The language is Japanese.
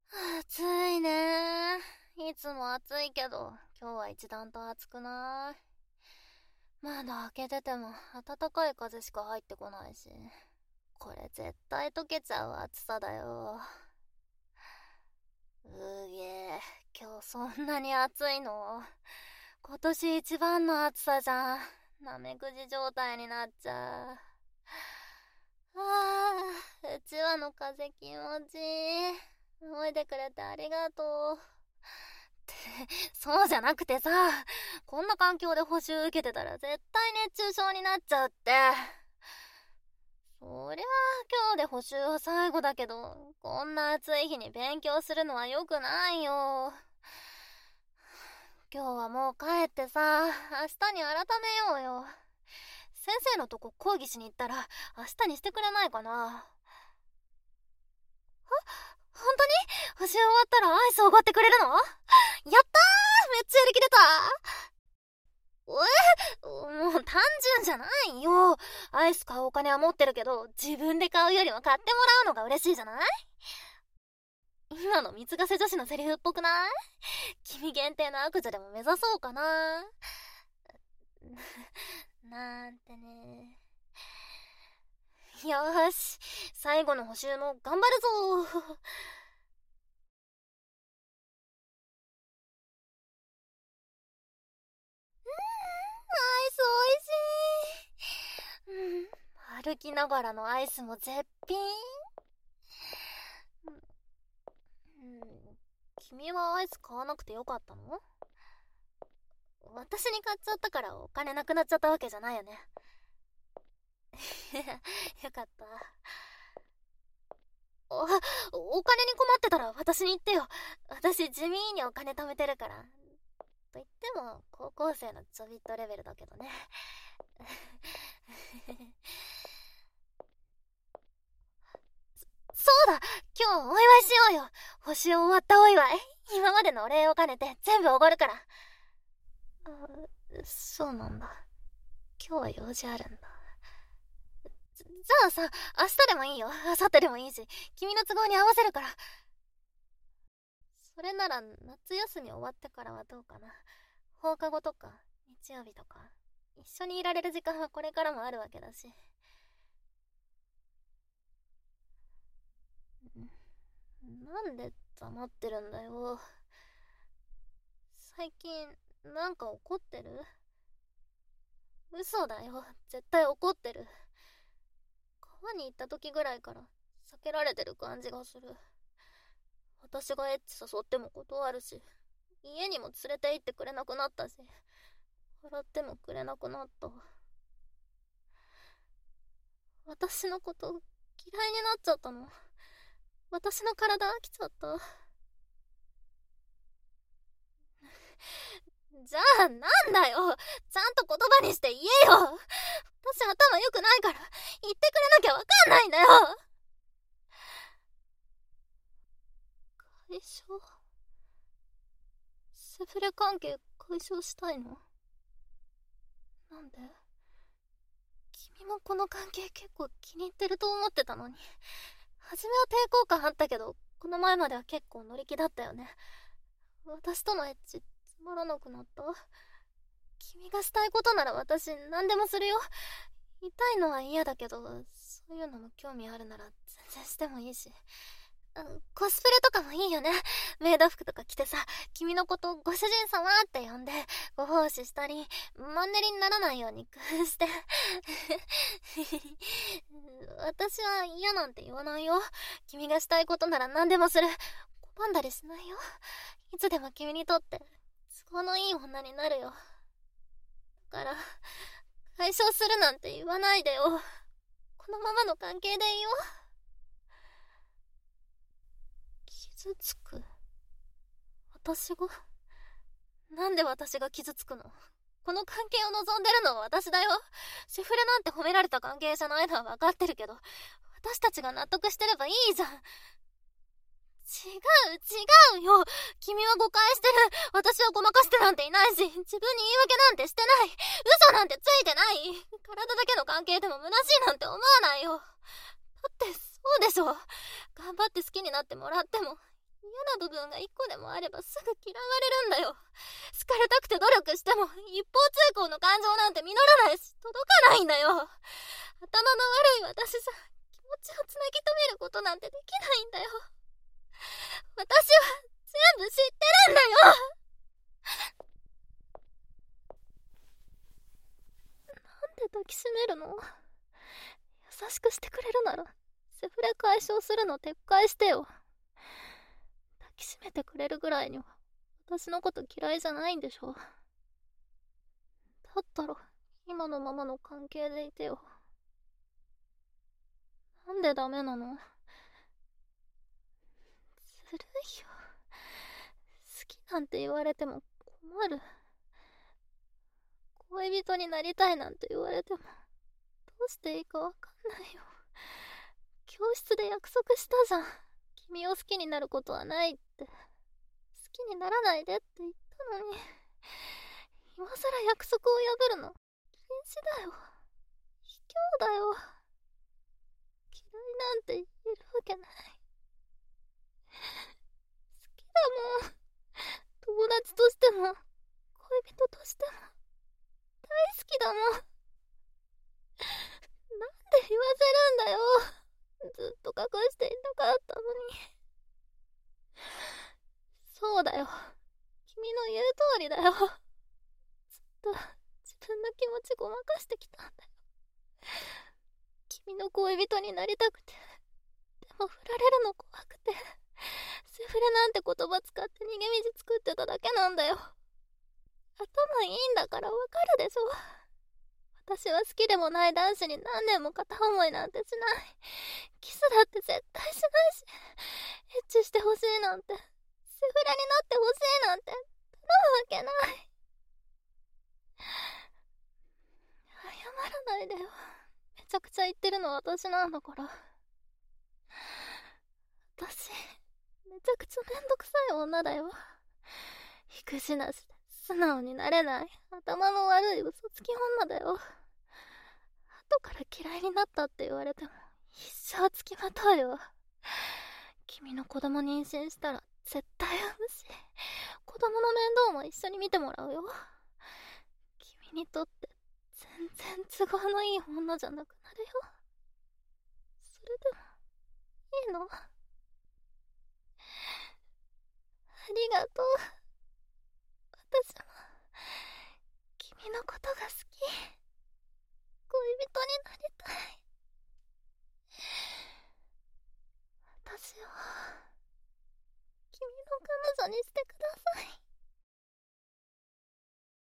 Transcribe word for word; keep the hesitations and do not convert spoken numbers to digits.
暑いね。いつも暑いけど、今日は一段と暑くない？窓開けてても暖かい風しか入ってこないし、これ絶対溶けちゃう暑さだよ。うげえ、今日そんなに暑いの？今年一番の暑さじゃん。なめくじ状態になっちゃう。ああ、うちわの風気持ちいい。動いてくれてありがとう。ってそうじゃなくてさ、こんな環境で補習受けてたら絶対熱中症になっちゃうって。そりゃあ今日で補習は最後だけど、こんな暑い日に勉強するのは良くないよ。今日はもう帰ってさ、明日に改めようよ。先生のとこ講義しに行ったら明日にしてくれないかな。本当に補習終わったらアイスおごってくれるの？やったー、めっちゃやる気出た。え、もう単純じゃないよ。アイス買うお金は持ってるけど、自分で買うよりも買ってもらうのが嬉しいじゃない？今の三つがせ女子のセリフっぽくない？君限定の悪女でも目指そうかな。なんてね。よーし、最後の補習も頑張るぞ。アイスおいしい。うん、歩きながらのアイスも絶品。うん、君はアイス買わなくてよかったの？私に買っちゃったからお金なくなっちゃったわけじゃないよね。よかった。お、お金に困ってたら私に言ってよ。私地味にお金貯めてるから。と言っても高校生のちょびっとレベルだけどね。そそうだ、今日お祝いしようよ。星終わったお祝い。今までのお礼を兼ねて全部おごるから。あ、そうなんだ。今日は用事あるんだ。じゃあさ、明日でもいいよ。明後日でもいいし、君の都合に合わせるから。それなら夏休み終わってからはどうかな。放課後とか日曜日とか一緒にいられる時間はこれからもあるわけだし。なんで黙ってるんだよ。最近なんか怒ってる？嘘だよ、絶対怒ってる。川に行った時ぐらいから避けられてる感じがする。私がエッチ誘っても断るし、家にも連れて行ってくれなくなったし、笑ってもくれなくなった。私のこと嫌いになっちゃったの？私の体飽きちゃった？じゃあなんだよ、ちゃんと言葉にして言えよ。私頭良くないから言ってくれなきゃわかんないんだよ。解消？セフレ関係解消したいの？なんで？君もこの関係結構気に入ってると思ってたのに。初めは抵抗感あったけど、この前までは結構乗り気だったよね。私とのエッチつまらなくなった？君がしたいことなら私何でもするよ。痛いのは嫌だけど、そういうのも興味あるなら全然してもいいし。コスプレとかもいいよね。メイド服とか着てさ、君のことご主人様って呼んでご奉仕したり、マンネリにならないように工夫して。私は嫌なんて言わないよ。君がしたいことなら何でもする。拒んだりしないよ。いつでも君にとって都合のいい女になるよ。だから解消するなんて言わないでよ。このままの関係でいいよ。傷つく？私が？なんで私が傷つくの？この関係を望んでるのは私だよ。セフレなんて褒められた関係じゃないのは分かってるけど、私たちが納得してればいいじゃん。違う違うよ。君は誤解してる。私はごまかしてなんていないし、自分に言い訳なんてしてない。嘘なんてついてない。体だけの関係でも虚しいなんて思わないよ。だってそうでしょ。頑張って好きになってもらっても嫌な部分が一個でもあればすぐ嫌われるんだよ。好かれたくて努力しても一方通行の感情なんて実らないし届かないんだよ。頭の悪い私さ、気持ちをつなぎ止めることなんてできないんだよ。私は全部知ってるんだよ。なんで抱きしめるの？優しくしてくれるならセフレ解消するの撤回してよ。抱きしめてくれるぐらいには私のこと嫌いじゃないんでしょ。だったら今のままの関係でいてよ。なんでダメなの？ずるいよ。好きなんて言われても困る。恋人になりたいなんて言われてもどうしていいかわかんないよ。教室で約束したじゃん。君を好きになることはないって。好きにならないでって言ったのに、今さら約束を破るの禁止だよ。卑怯だよ。嫌いなんて言えるわけない。好きだもん。友達としても恋人としても大好きだもん。なんで言わせるんだよ。ずっと隠していたかったのに。そうだよ。君の言う通りだよ。ずっと自分の気持ちごまかしてきたんだよ。君の恋人になりたくて、でも振られるの怖くて、セフレなんて言葉使って逃げ道作ってただけなんだよ。頭いいんだからわかるでしょ。私は好きでもない男子に何年も片思いなんてしない。キスだって絶対しないし、エッチしてほしいなんて、セフレになってほしいなんて頼むわけない。謝らないでよ。めちゃくちゃ言ってるのは私なんだから。私、めちゃくちゃめんどくさい女だよ。育児なしで素直になれない頭の悪い嘘つき女だよ。後から嫌いになったって言われても一生つきまとうよ。君の子供妊娠したら絶対産むし、子供の面倒も一緒に見てもらうよ。君にとって全然都合のいい女じゃなくなるよ。それでもいいの？ありがとう。私も君のことが好き。恋人になりたい。私を君の彼女にしてください。